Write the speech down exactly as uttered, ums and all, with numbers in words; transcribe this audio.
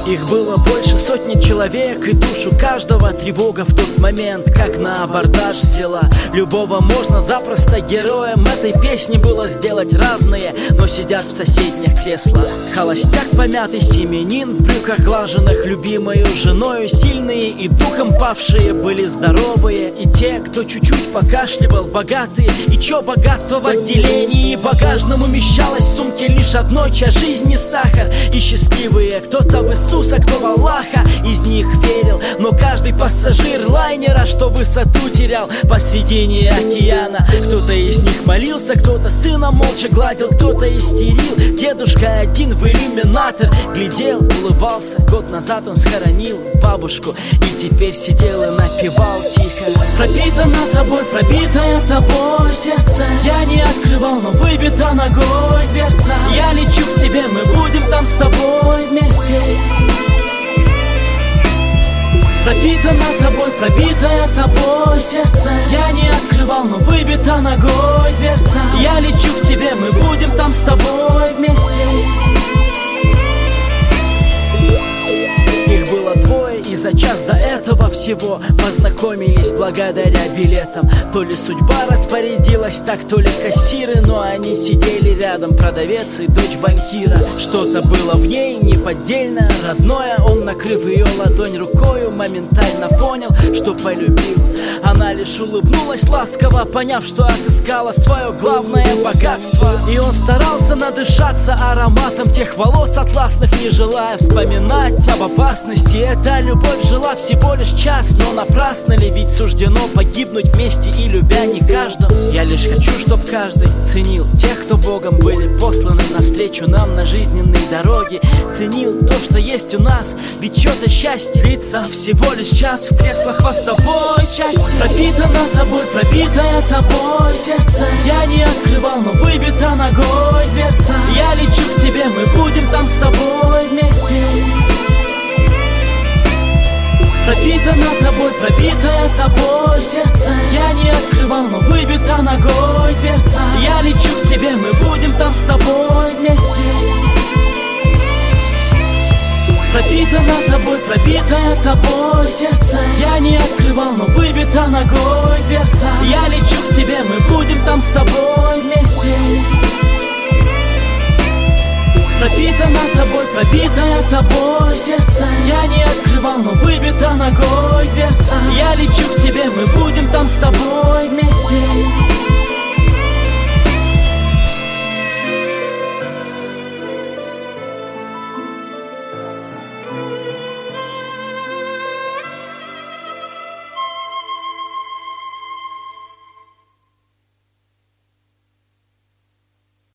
Их было больше сотни человек, и душу каждого тревога в тот момент как на абордаж взяла. Любого можно запросто героем этой песни было сделать разные, но сидят в соседних креслах. Холостяк помятый, семенин в брюках глаженных, любимою женою сильные и духом павшие были здоровые. И те, кто чуть-чуть покашливал, богатые. И чё богатство в отделении багажном умещалось в сумке лишь одной, чья жизнь не сахар. И счастливые, кто-то в Иисуса, кто в Аллаха, из них верил. Но каждый пассажир лайнера, что высоту терял посредине океана. Кто-то из них молился, кто-то сына молча гладил, кто-то истерил. Дедушка один в иллюминатор глядел, улыбался. Год назад он схоронил бабушку и теперь сидел и напевал тихо. Пропитано тобой, пробитое тобой сердце. Я не открывал, но выбита ногой дверца. Я лечу к тебе, мы будем там с тобой вместе. Пропитано тобой, пробитое тобой сердце. Я не открывал, но выбита ногой дверца. Я лечу к тебе, мы будем там с тобой вместе. Их было двое, и за час до этого всего познакомились благодаря билетам. То ли судьба распорядилась так, то ли кассиры, но они сидели рядом, продавец и дочь банкира. Что-то было в ней неподдельное, родное. Он, накрыв ее ладонь рукою, моментально понял, что полюбил. Она лишь улыбнулась ласково, поняв, что отыскала свое главное богатство. И он старался надышаться ароматом тех волос атласных, не желая вспоминать об опасности. Эта любовь жила всего лишь час, но напрасно ли, ведь суждено погибнуть вместе и любя не каждому. Я лишь хочу, чтоб каждый ценил тех, кто Богом были посланы навстречу нам на жизненной дороге. Ценил то, что есть у нас, ведь что-то счастье длится всего лишь час в креслах хвостовой части. Пропитано тобой, пробитое тобой сердце. Я не открывал, но выбита ногой дверца. Я лечу к тебе, мы будем там с тобой вместе. Пропитано тобой, пробитое тобой сердце. Я не открывал, но выбита ногой дверца. Я лечу к тебе, мы будем там с тобой вместе. Пропитано тобой, пробитое тобой сердце. Я не открывал, но выбита ногой дверца. Я лечу к тебе, мы будем там с тобой вместе. Пропитано тобой, пробитое тобой сердце. Я не открывал, но выбита ногой дверца. Я лечу к тебе, мы будем там с тобой вместе.